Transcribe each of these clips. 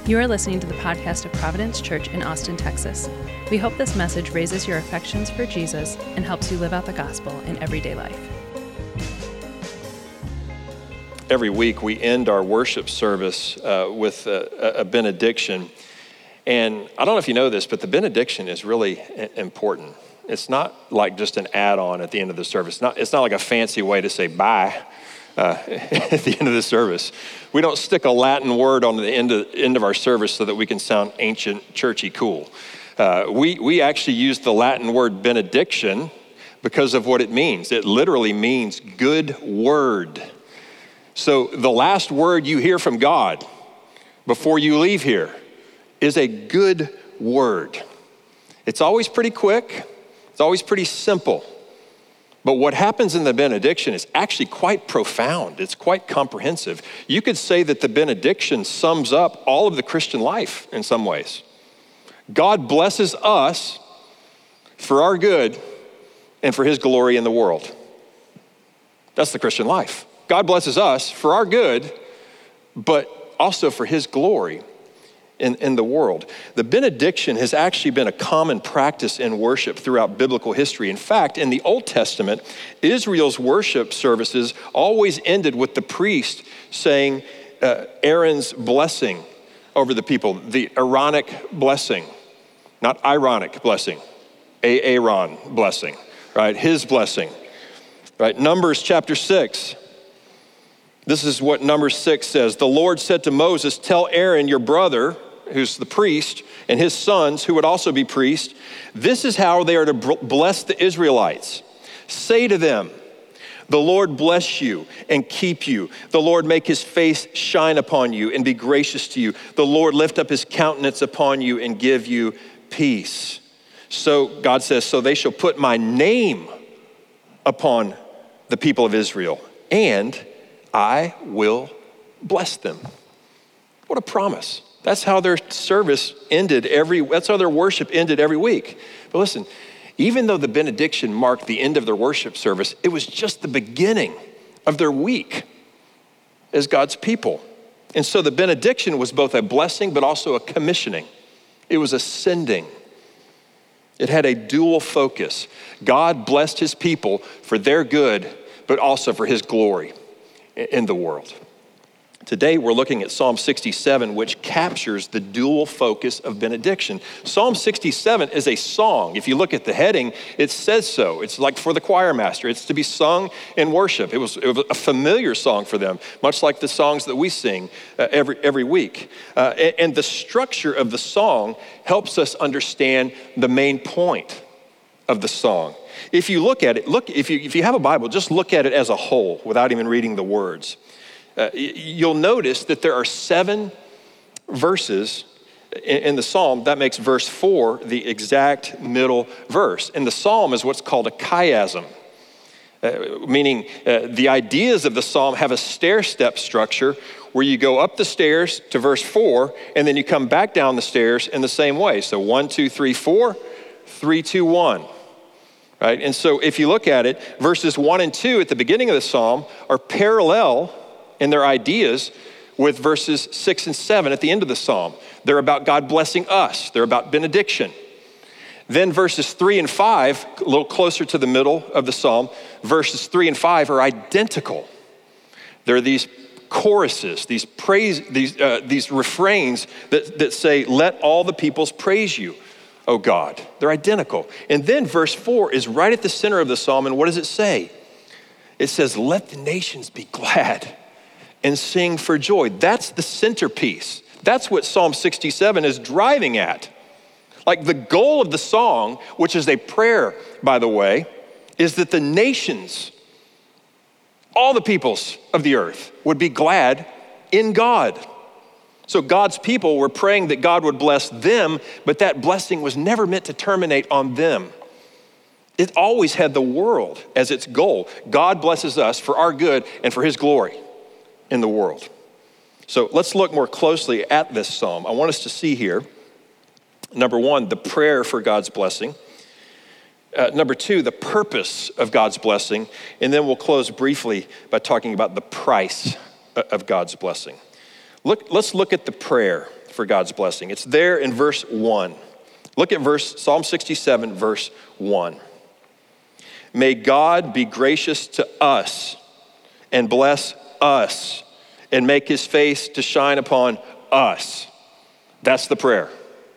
You are listening to the podcast of Providence Church in Austin, Texas. We hope this message raises your affections for Jesus and helps you live out the gospel in everyday life. Every week we end our worship service with a benediction. And I don't know if you know this, but the benediction is really important. It's not like just an add-on at the end of the service. It's not like a fancy way to say bye at the end of the service. We don't stick a Latin word on the end of our service so that we can sound ancient, churchy cool. We actually use the Latin word benediction because of what it means. It literally means good word. So the last word you hear from God before you leave here is a good word. It's always pretty quick. It's always pretty simple. But what happens in the benediction is actually quite profound. It's quite comprehensive. You could say that the benediction sums up all of the Christian life in some ways. God blesses us for our good and for his glory in the world. That's the Christian life. God blesses us for our good, but also for his glory in the world. The benediction has actually been a common practice in worship throughout biblical history. In fact, in the Old Testament, Israel's worship services always ended with the priest saying Aaron's blessing over the people, the Aaronic blessing, not ironic blessing, Aaron blessing, right? His blessing, right? Numbers chapter 6. This is what Numbers 6 says. The Lord said to Moses, tell Aaron, your brother, who's the priest, and his sons, who would also be priests, this is how they are to bless the Israelites. Say to them, the Lord bless you and keep you. The Lord make his face shine upon you and be gracious to you. The Lord lift up his countenance upon you and give you peace. So God says, so they shall put my name upon the people of Israel, and I will bless them. What a promise. That's how their service ended that's how their worship ended every week. But listen, even though the benediction marked the end of their worship service, it was just the beginning of their week as God's people. And so the benediction was both a blessing, but also a commissioning. It was a sending. It had a dual focus. God blessed his people for their good, but also for his glory in the world. Today, we're looking at Psalm 67, which captures the dual focus of benediction. Psalm 67 is a song. If you look at the heading, it says so. It's like for the choir master. It's to be sung in worship. It was a familiar song for them, much like the songs that we sing every week. And the structure of the song helps us understand the main point of the song. If you look at it, if you have a Bible, just look at it as a whole without even reading the words. You'll notice that there are 7 verses in the psalm. That makes verse 4 the exact middle verse. And the psalm is what's called a chiasm, meaning the ideas of the psalm have a stair-step structure where you go up the stairs to verse 4, and then you come back down the stairs in the same way. So 1, 2, 3, 4, 3, 2, 1. Right? And so if you look at it, verses 1 and 2 at the beginning of the psalm are parallel in their ideas with verses 6 and 7 at the end of the psalm. They're about God blessing us. They're about benediction. Then verses 3 and 5, a little closer to the middle of the psalm, verses 3 and 5 are identical. There are these choruses, these refrains that say, let all the peoples praise you, O God. They're identical. And then verse 4 is right at the center of the psalm, and what does it say? It says, let the nations be glad and sing for joy. That's the centerpiece. That's what Psalm 67 is driving at. Like the goal of the song, which is a prayer, by the way, is that the nations, all the peoples of the earth, would be glad in God. So God's people were praying that God would bless them, but that blessing was never meant to terminate on them. It always had the world as its goal. God blesses us for our good and for his glory in the world. So let's look more closely at this psalm. I want us to see here, number 1, the prayer for God's blessing. Number 2, the purpose of God's blessing. And then we'll close briefly by talking about the price of God's blessing. Let's look at the prayer for God's blessing. It's there in verse 1. Look at Psalm 67, verse 1. May God be gracious to us and bless us and make his face to shine upon us. That's the prayer.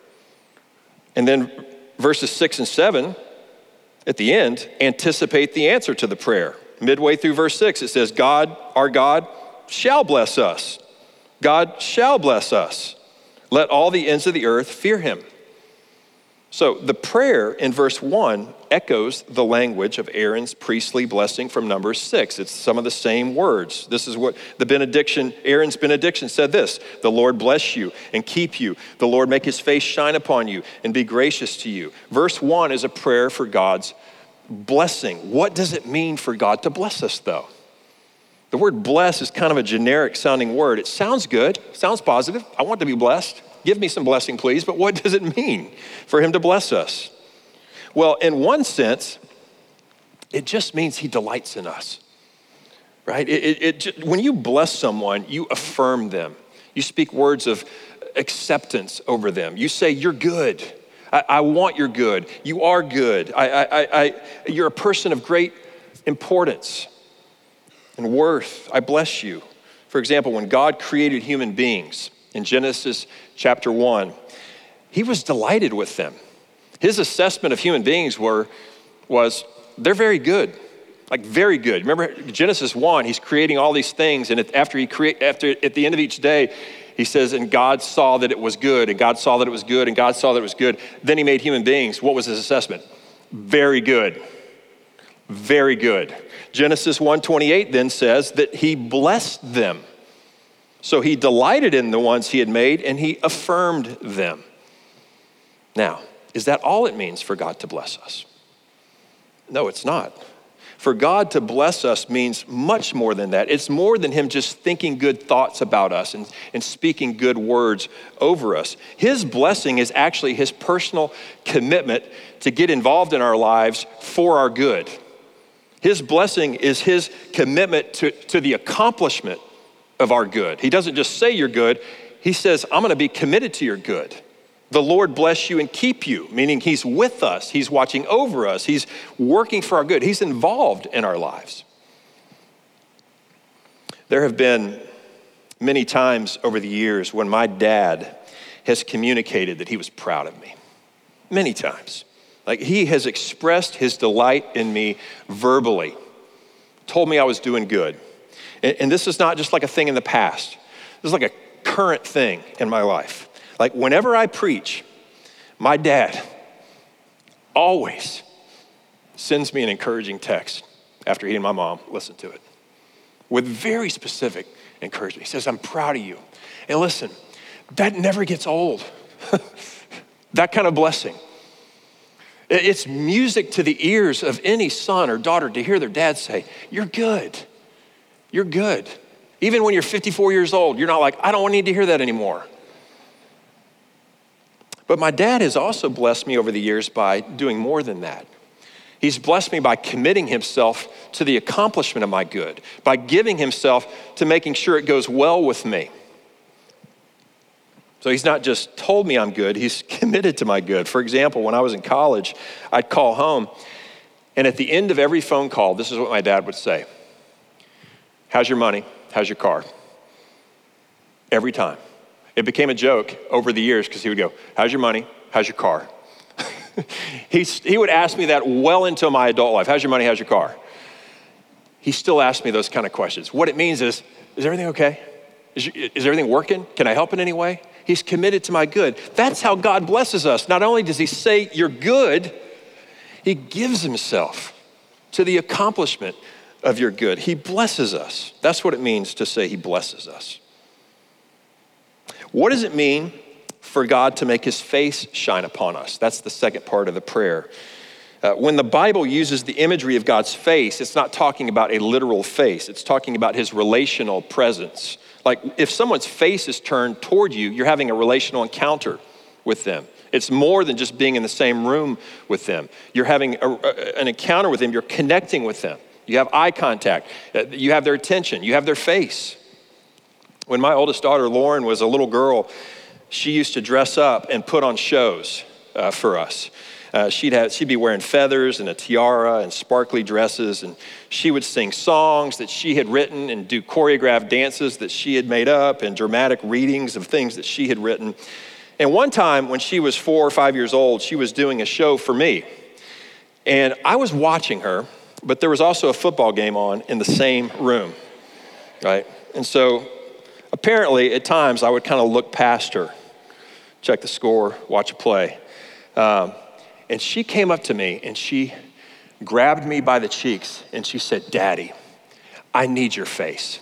And then verses 6 and 7 at the end anticipate the answer to the prayer. Midway through verse 6, it says, God, our God, shall bless us. God shall bless us. Let all the ends of the earth fear him. So the prayer in verse 1 echoes the language of Aaron's priestly blessing from Numbers 6. It's some of the same words. This is what the benediction, Aaron's benediction said this: the Lord bless you and keep you. The Lord make his face shine upon you and be gracious to you. Verse 1 is a prayer for God's blessing. What does it mean for God to bless us, though? The word bless is kind of a generic sounding word. It sounds good, sounds positive. I want to be blessed. Give me some blessing, please. But what does it mean for him to bless us? Well, in one sense, it just means he delights in us, right? When you bless someone, you affirm them. You speak words of acceptance over them. You say, you're good. I want your good. You are good. You're a person of great importance and worth. I bless you. For example, when God created human beings in Genesis chapter 1, he was delighted with them. His assessment of human beings was they're very good, like very good. Remember Genesis 1, he's creating all these things, and after at the end of each day, he says, and God saw that it was good, and God saw that it was good, and God saw that it was good. Then he made human beings. What was his assessment? Very good. Very good. Genesis 1:28 then says that he blessed them. So he delighted in the ones he had made, and he affirmed them. Now, is that all it means for God to bless us? No, it's not. For God to bless us means much more than that. It's more than him just thinking good thoughts about us and speaking good words over us. His blessing is actually his personal commitment to get involved in our lives for our good. His blessing is his commitment to the accomplishment of our good. He doesn't just say you're good. He says, I'm going to be committed to your good. The Lord bless you and keep you, meaning he's with us. He's watching over us. He's working for our good. He's involved in our lives. There have been many times over the years when my dad has communicated that he was proud of me. Many times. Like he has expressed his delight in me verbally, told me I was doing good. And this is not just like a thing in the past. This is like a current thing in my life. Like whenever I preach, my dad always sends me an encouraging text after he and my mom listen to it with very specific encouragement. He says, I'm proud of you. And listen, that never gets old. That kind of blessing. It's music to the ears of any son or daughter to hear their dad say, you're good. You're good. Even when you're 54 years old, you're not like, I don't need to hear that anymore. But my dad has also blessed me over the years by doing more than that. He's blessed me by committing himself to the accomplishment of my good, by giving himself to making sure it goes well with me. So he's not just told me I'm good, he's committed to my good. For example, when I was in college, I'd call home, and at the end of every phone call, this is what my dad would say. How's your money? How's your car? Every time. It became a joke over the years because he would go, how's your money? How's your car? He would ask me that well into my adult life. How's your money? How's your car? He still asks me those kind of questions. What it means is everything okay? Is everything working? Can I help in any way? He's committed to my good. That's how God blesses us. Not only does he say you're good, he gives himself to the accomplishment of your good. He blesses us. That's what it means to say he blesses us. What does it mean for God to make his face shine upon us? That's the second part of the prayer. When the Bible uses the imagery of God's face, it's not talking about a literal face. It's talking about his relational presence. Like if someone's face is turned toward you, you're having a relational encounter with them. It's more than just being in the same room with them. You're having an encounter with them. You're connecting with them. You have eye contact. You have their attention. You have their face. When my oldest daughter, Lauren, was a little girl, she used to dress up and put on shows for us. She'd be wearing feathers and a tiara and sparkly dresses, and she would sing songs that she had written and do choreographed dances that she had made up and dramatic readings of things that she had written. And one time when she was 4 or 5 years old, she was doing a show for me. And I was watching her, but there was also a football game on in the same room, right? And so apparently at times I would kind of look past her, check the score, watch a play. And she came up to me and she grabbed me by the cheeks and she said, "Daddy, I need your face."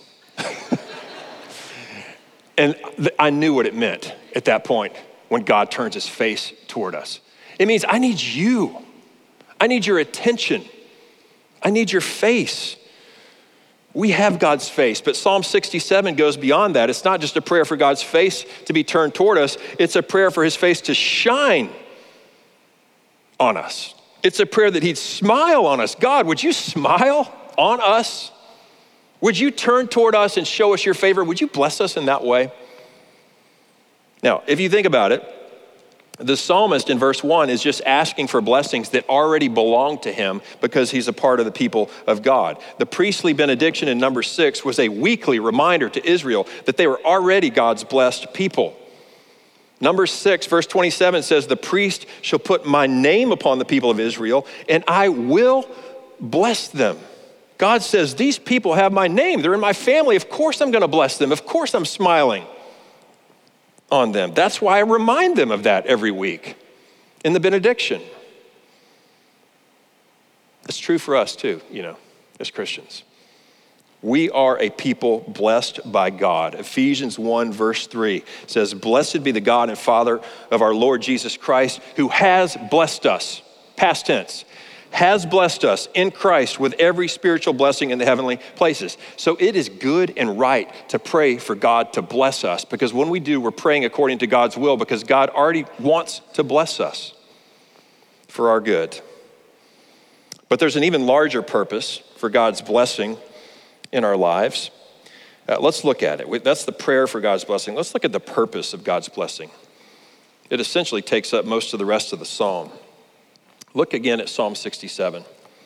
And I knew what it meant at that point when God turns his face toward us. It means I need you. I need your attention. I need your face. We have God's face, but Psalm 67 goes beyond that. It's not just a prayer for God's face to be turned toward us. It's a prayer for his face to shine on us. It's a prayer that he'd smile on us. God, would you smile on us? Would you turn toward us and show us your favor? Would you bless us in that way? Now, if you think about it, the psalmist in verse 1 is just asking for blessings that already belong to him because he's a part of the people of God. The priestly benediction in number 6 was a weekly reminder to Israel that they were already God's blessed people. Number 6, verse 27 says, "The priest shall put my name upon the people of Israel, and I will bless them." God says, these people have my name. They're in my family. Of course I'm going to bless them. Of course I'm smiling on them. That's why I remind them of that every week in the benediction. It's true for us too, as Christians. We are a people blessed by God. Ephesians 1 verse 3 says, "Blessed be the God and Father of our Lord Jesus Christ, who has blessed us," past tense, has blessed us in Christ with every spiritual blessing in the heavenly places. So it is good and right to pray for God to bless us, because when we do, we're praying according to God's will, because God already wants to bless us for our good. But there's an even larger purpose for God's blessing in our lives. Let's look at it. That's the prayer for God's blessing. Let's look at the purpose of God's blessing. It essentially takes up most of the rest of the psalm. Look again at Psalm 67.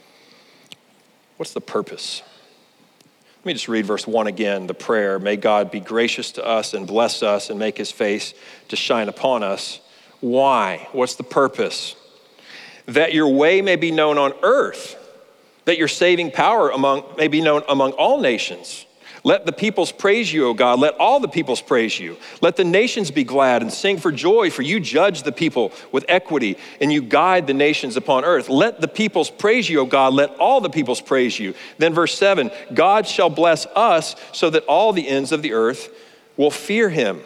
What's the purpose? Let me just read verse 1 again, the prayer. "May God be gracious to us and bless us and make his face to shine upon us." Why? What's the purpose? "That your way may be known on earth, that your saving power may be known among all nations. Let the peoples praise you, O God. Let all the peoples praise you. Let the nations be glad and sing for joy, for you judge the people with equity and you guide the nations upon earth. Let the peoples praise you, O God. Let all the peoples praise you." Then verse 7, "God shall bless us so that all the ends of the earth will fear him."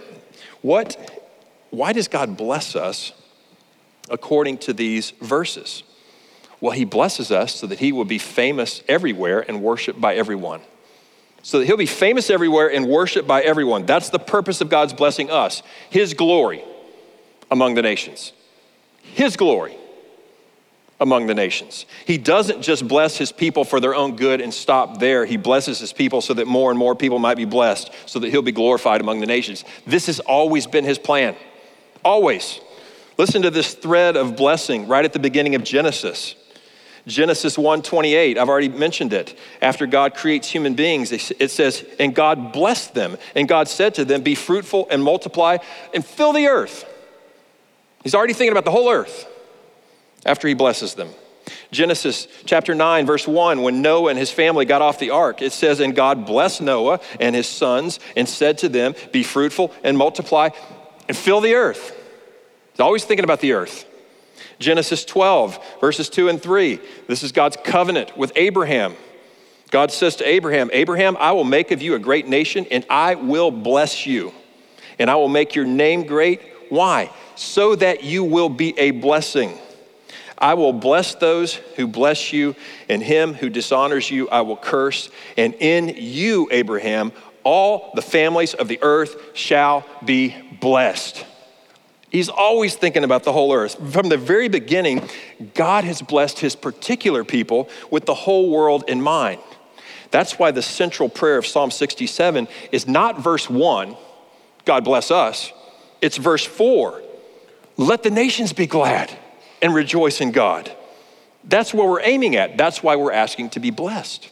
Why does God bless us according to these verses? Well, he blesses us so that he will be famous everywhere and worshiped by everyone. So that he'll be famous everywhere and worshiped by everyone. That's the purpose of God's blessing us. His glory among the nations. His glory among the nations. He doesn't just bless his people for their own good and stop there. He blesses his people so that more and more people might be blessed, so that he'll be glorified among the nations. This has always been his plan. Always. Listen to this thread of blessing right at the beginning of Genesis. Genesis 1:28, I've already mentioned it. After God creates human beings, it says, "And God blessed them, and God said to them, be fruitful and multiply and fill the earth." He's already thinking about the whole earth after he blesses them. Genesis chapter 9, verse 1, when Noah and his family got off the ark, it says, "And God blessed Noah and his sons and said to them, be fruitful and multiply and fill the earth." He's always thinking about the earth. Genesis 12, verses 2 and 3. This is God's covenant with Abraham. God says to Abraham, "Abraham, I will make of you a great nation, and I will bless you. And I will make your name great." Why? "So that you will be a blessing. I will bless those who bless you, and him who dishonors you I will curse. And in you, Abraham, all the families of the earth shall be blessed." He's always thinking about the whole earth. From the very beginning, God has blessed his particular people with the whole world in mind. That's why the central prayer of Psalm 67 is not verse 1, "God bless us," It's verse 4. Let the nations be glad and rejoice in God. That's what we're aiming at. That's why we're asking to be blessed.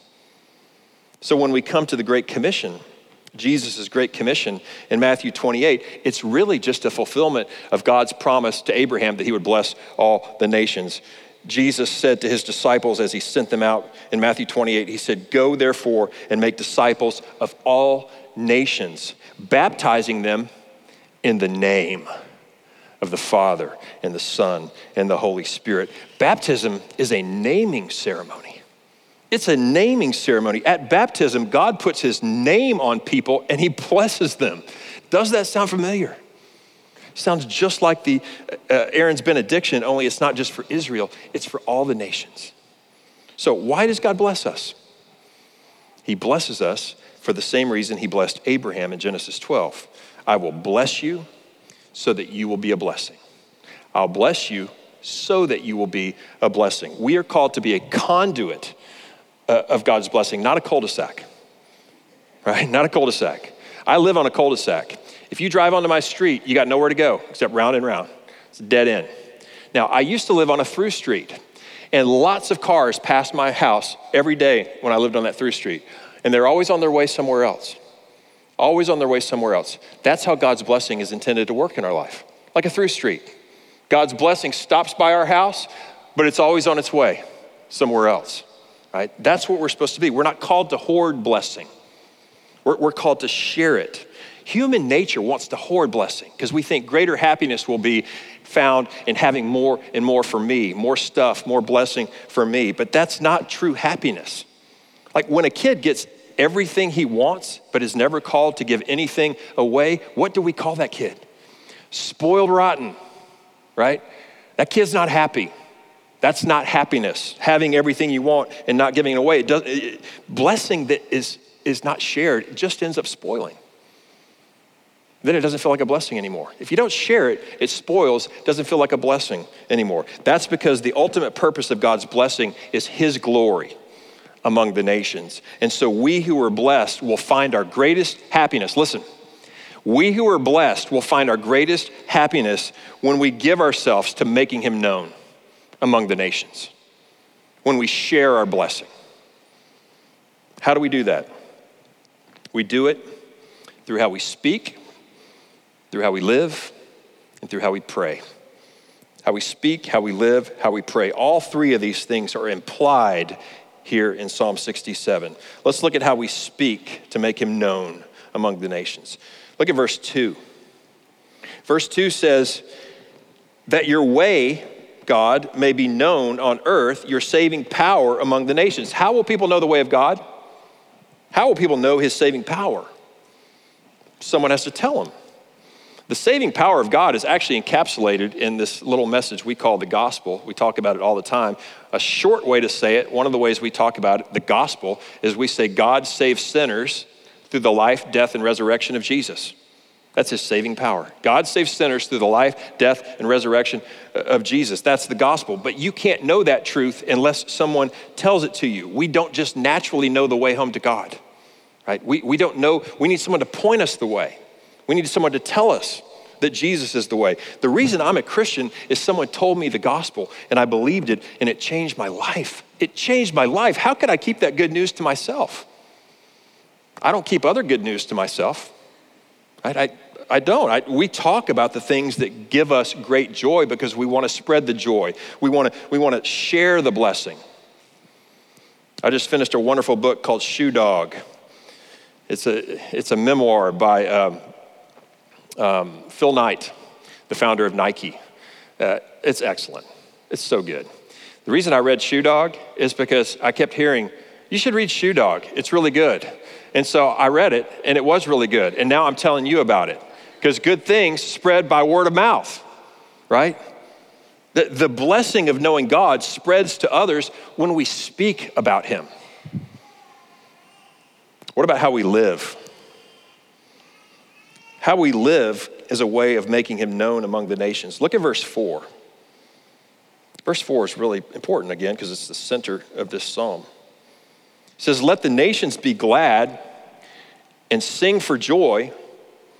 So when we come to the Great Commission, Jesus' Great Commission in Matthew 28, it's really just a fulfillment of God's promise to Abraham that he would bless all the nations. Jesus said to his disciples as he sent them out in Matthew 28, he said, "Go therefore and make disciples of all nations, baptizing them in the name of the Father and the Son and the Holy Spirit." Baptism is a naming ceremony. It's a naming ceremony. At baptism, God puts his name on people and he blesses them. Does that sound familiar? Sounds just like the Aaron's benediction, only it's not just for Israel, it's for all the nations. So why does God bless us? He blesses us for the same reason he blessed Abraham in Genesis 12. I will bless you so that you will be a blessing. I'll bless you so that you will be a blessing. We are called to be a conduit of God's blessing, not a cul-de-sac, right? Not a cul-de-sac. I live on a cul-de-sac. If you drive onto my street, you got nowhere to go except round and round. It's a dead end. Now, I used to live on a through street, and lots of cars passed my house every day when I lived on that through street, and they're always on their way somewhere else. Always on their way somewhere else. That's how God's blessing is intended to work in our life, like a through street. God's blessing stops by our house, but it's always on its way somewhere else, right? That's what we're supposed to be. We're not called to hoard blessing. We're called to share it. Human nature wants to hoard blessing because we think greater happiness will be found in having more and more for me, more stuff, more blessing for me. But that's not true happiness. Like when a kid gets everything he wants, but is never called to give anything away, what do we call that kid? Spoiled rotten, right? That kid's not happy. That's not happiness, having everything you want and not giving it away. Blessing that is not shared, it just ends up spoiling. Then it doesn't feel like a blessing anymore. If you don't share it, it spoils, doesn't feel like a blessing anymore. That's because the ultimate purpose of God's blessing is his glory among the nations. And so we who are blessed will find our greatest happiness. Listen, we who are blessed will find our greatest happiness when we give ourselves to making him known among the nations, when we share our blessing. How do we do that? We do it through how we speak, through how we live, and through how we pray. How we speak, how we live, how we pray. All three of these things are implied here in Psalm 67. Let's look at how we speak to make him known among the nations. Look at verse 2. Verse 2 says, that your way, God, may be known on earth, your saving power among the nations. How will people know the way of God? How will people know his saving power? Someone has to tell them. The saving power of God is actually encapsulated in this little message we call the gospel. We talk about it all the time. A short way to say it, one of the ways we talk about it, the gospel, is we say God saves sinners through the life, death, and resurrection of Jesus. That's his saving power. God saves sinners through the life, death, and resurrection of Jesus. That's the gospel. But you can't know that truth unless someone tells it to you. We don't just naturally know the way home to God, right? We don't know. We need someone to point us the way. We need someone to tell us that Jesus is the way. The reason I'm a Christian is someone told me the gospel and I believed it and it changed my life. It changed my life. How could I keep that good news to myself? I don't keep other good news to myself. I don't. We talk about the things that give us great joy because we want to spread the joy. We want to share the blessing. I just finished a wonderful book called Shoe Dog. It's a memoir by Phil Knight, the founder of Nike. It's excellent. It's so good. The reason I read Shoe Dog is because I kept hearing, you should read Shoe Dog. It's really good. And so I read it and it was really good. And now I'm telling you about it because good things spread by word of mouth, right? The blessing of knowing God spreads to others when we speak about him. What about how we live? How we live is a way of making him known among the nations. Look at verse 4. Verse 4 is really important again because it's the center of this psalm. It says, let the nations be glad and sing for joy.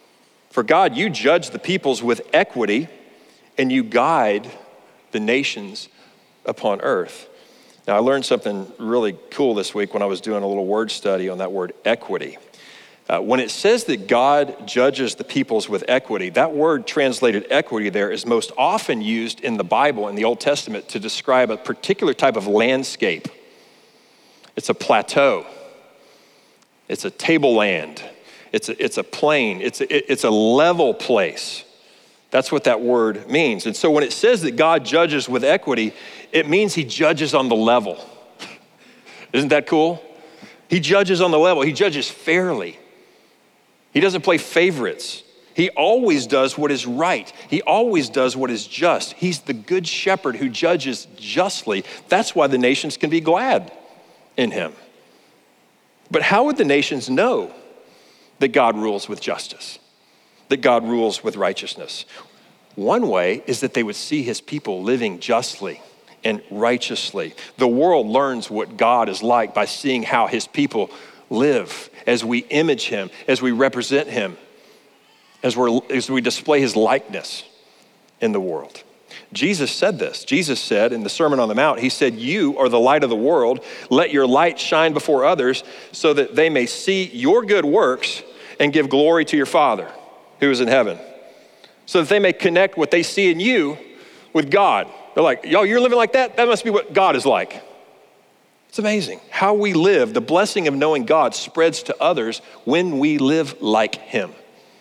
For God, you judge the peoples with equity, and you guide the nations upon earth. Now, I learned something really cool this week when I was doing a little word study on that word equity. When it says that God judges the peoples with equity, that word translated equity there is most often used in the Bible, in the Old Testament, to describe a particular type of landscape. It's a plateau. It's a tableland. It's a plain. It's a level place. That's what that word means. And so when it says that God judges with equity, it means he judges on the level. Isn't that cool? He judges on the level. He judges fairly. He doesn't play favorites. He always does what is right. He always does what is just. He's the good shepherd who judges justly. That's why the nations can be glad in him. But how would the nations know that God rules with justice, that God rules with righteousness? One way is that they would see his people living justly and righteously. The world learns what God is like by seeing how his people live as we image him, as we represent him, as we display his likeness in the world. Jesus said this. Jesus said in the Sermon on the Mount, he said, "You are the light of the world. Let your light shine before others so that they may see your good works and give glory to your Father who is in heaven." So that they may connect what they see in you with God. They're like, yo, you're living like that? That must be what God is like. It's amazing how we live. The blessing of knowing God spreads to others when we live like him.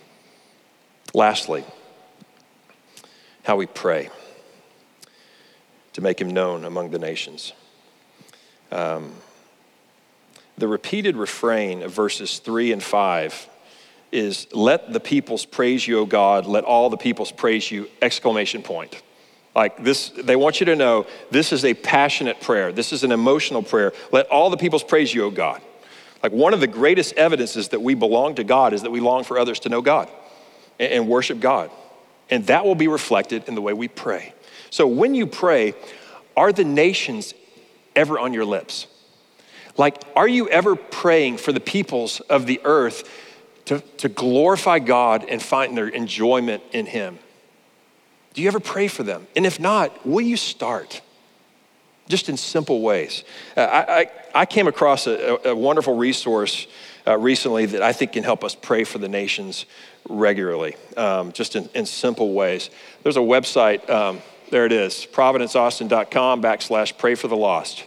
Lastly, how we pray to make him known among the nations. The repeated refrain of verses 3 and 5 is, "Let the peoples praise you, O God. Let all the peoples praise you!" Exclamation point. Like this, they want you to know this is a passionate prayer. This is an emotional prayer. Let all the peoples praise you, O God. Like one of the greatest evidences that we belong to God is that we long for others to know God and worship God. And that will be reflected in the way we pray. So when you pray, are the nations ever on your lips? Like, are you ever praying for the peoples of the earth to glorify God and find their enjoyment in him? Do you ever pray for them? And if not, will you start? Just in simple ways. I came across a wonderful resource recently that I think can help us pray for the nations regularly, just in simple ways. There's a website, there it is, providenceaustin.com/pray for the lost.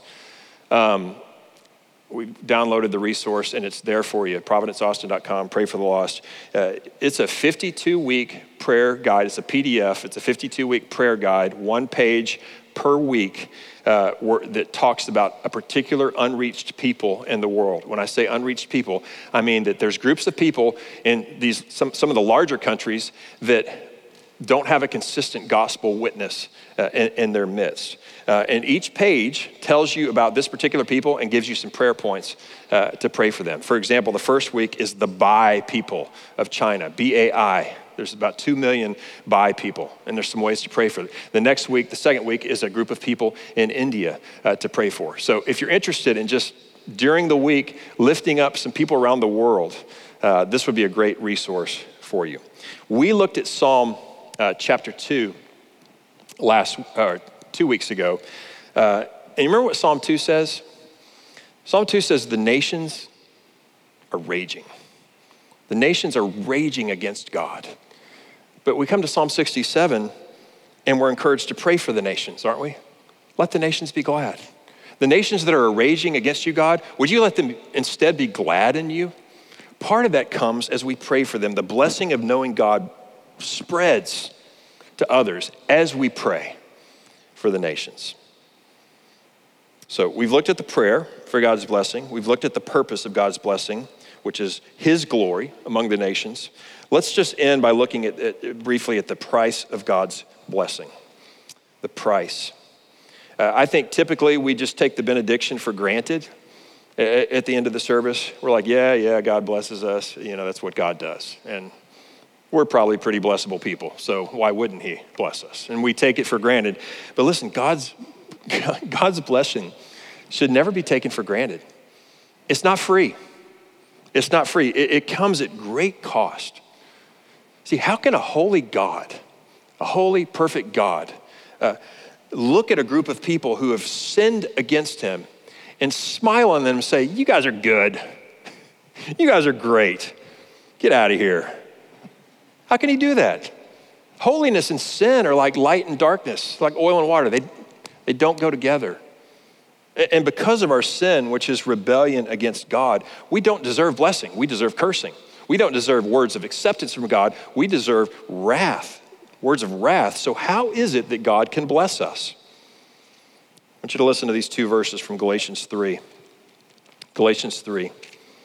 We downloaded the resource and it's there for you, providenceaustin.com, pray for the lost. It's a 52-week prayer guide. It's a PDF. It's a 52-week prayer guide, 1 page per week that talks about a particular unreached people in the world. When I say unreached people, I mean that there's groups of people in some of the larger countries that don't have a consistent gospel witness in their midst. And each page tells you about this particular people and gives you some prayer points to pray for them. For example, the first week is the Bai people of China, B-A-I. There's about 2 million Bai people, and there's some ways to pray for them. The next week, the second week, is a group of people in India to pray for. So if you're interested in just during the week lifting up some people around the world, this would be a great resource for you. We looked at Psalm chapter 2 2 weeks ago. And you remember what Psalm 2 says? Psalm 2 says the nations are raging. The nations are raging against God. But we come to Psalm 67 and we're encouraged to pray for the nations, aren't we? Let the nations be glad. The nations that are raging against you, God, would you let them instead be glad in you? Part of that comes as we pray for them. The blessing of knowing God spreads to others as we pray for the nations. So we've looked at the prayer for God's blessing. We've looked at the purpose of God's blessing, which is his glory among the nations. Let's just end by looking at briefly at the price of God's blessing. The price. I think typically we just take the benediction for granted at the end of the service. We're like, yeah, God blesses us. You know, that's what God does. And we're probably pretty blessable people, so why wouldn't he bless us? And we take it for granted. But listen, God's blessing should never be taken for granted. It's not free. It's not free. It comes at great cost. See, how can a holy God, a holy, perfect God, look at a group of people who have sinned against him and smile on them and say, you guys are good. You guys are great. Get out of here. How can he do that? Holiness and sin are like light and darkness, like oil and water. They don't go together. And because of our sin, which is rebellion against God, we don't deserve blessing. We deserve cursing. We don't deserve words of acceptance from God. We deserve wrath, words of wrath. So how is it that God can bless us? I want you to listen to these two verses from Galatians 3. Galatians 3.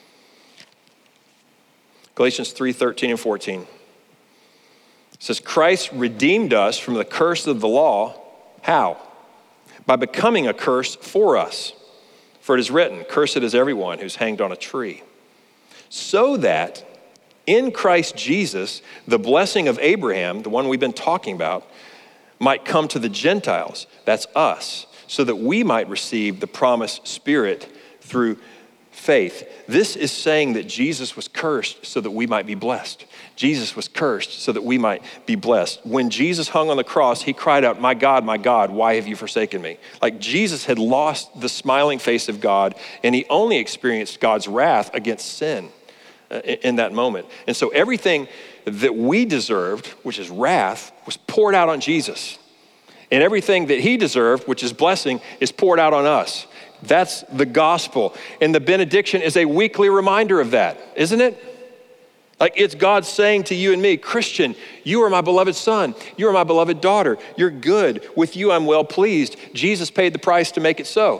Galatians 3, 13 and 14. It says, Christ redeemed us from the curse of the law. How? By becoming a curse for us. For it is written, cursed is everyone who's hanged on a tree. So that in Christ Jesus, the blessing of Abraham, the one we've been talking about, might come to the Gentiles, that's us, so that we might receive the promised Spirit through faith. This is saying that Jesus was cursed so that we might be blessed. Jesus was cursed so that we might be blessed. When Jesus hung on the cross, he cried out, my God, why have you forsaken me? Like Jesus had lost the smiling face of God, and he only experienced God's wrath against sin in that moment. And so everything that we deserved, which is wrath, was poured out on Jesus. And everything that he deserved, which is blessing, is poured out on us. That's the gospel. And the benediction is a weekly reminder of that, isn't it? Like it's God saying to you and me, Christian, you are my beloved son. You are my beloved daughter. You're good. With you, I'm well pleased. Jesus paid the price to make it so.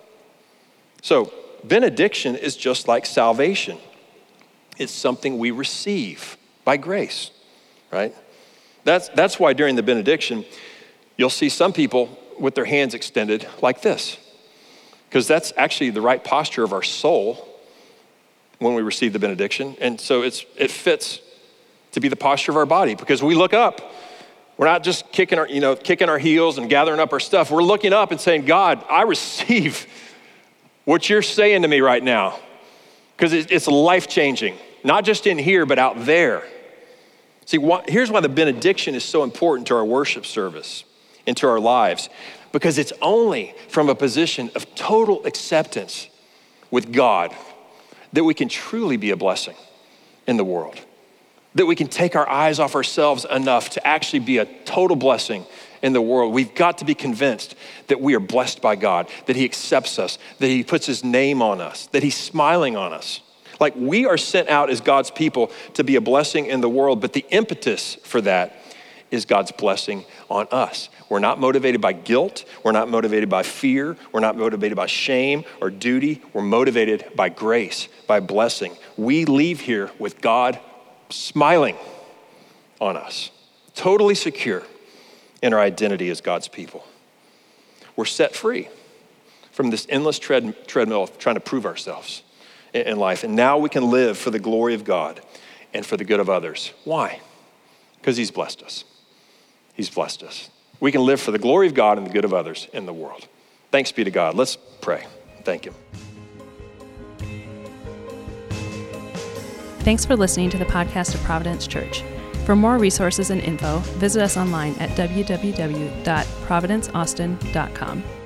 So benediction is just like salvation. It's something we receive by grace, right? That's why during the benediction, you'll see some people with their hands extended like this, because that's actually the right posture of our soul when we receive the benediction. And so it fits to be the posture of our body, because we look up. We're not just kicking our heels and gathering up our stuff. We're looking up and saying, God, I receive what you're saying to me right now, because it's life-changing, not just in here, but out there. See, here's why the benediction is so important to our worship service and to our lives, because it's only from a position of total acceptance with God that we can truly be a blessing in the world, that we can take our eyes off ourselves enough to actually be a total blessing in the world. We've got to be convinced that we are blessed by God, that he accepts us, that he puts his name on us, that he's smiling on us. Like we are sent out as God's people to be a blessing in the world, but the impetus for that is God's blessing on us. We're not motivated by guilt. We're not motivated by fear. We're not motivated by shame or duty. We're motivated by grace, by blessing. We leave here with God smiling on us, totally secure in our identity as God's people. We're set free from this endless treadmill of trying to prove ourselves in life. And now we can live for the glory of God and for the good of others. Why? Because he's blessed us. He's blessed us. We can live for the glory of God and the good of others in the world. Thanks be to God. Let's pray. Thank you. Thanks for listening to the podcast of Providence Church. For more resources and info, visit us online at www.providenceaustin.com.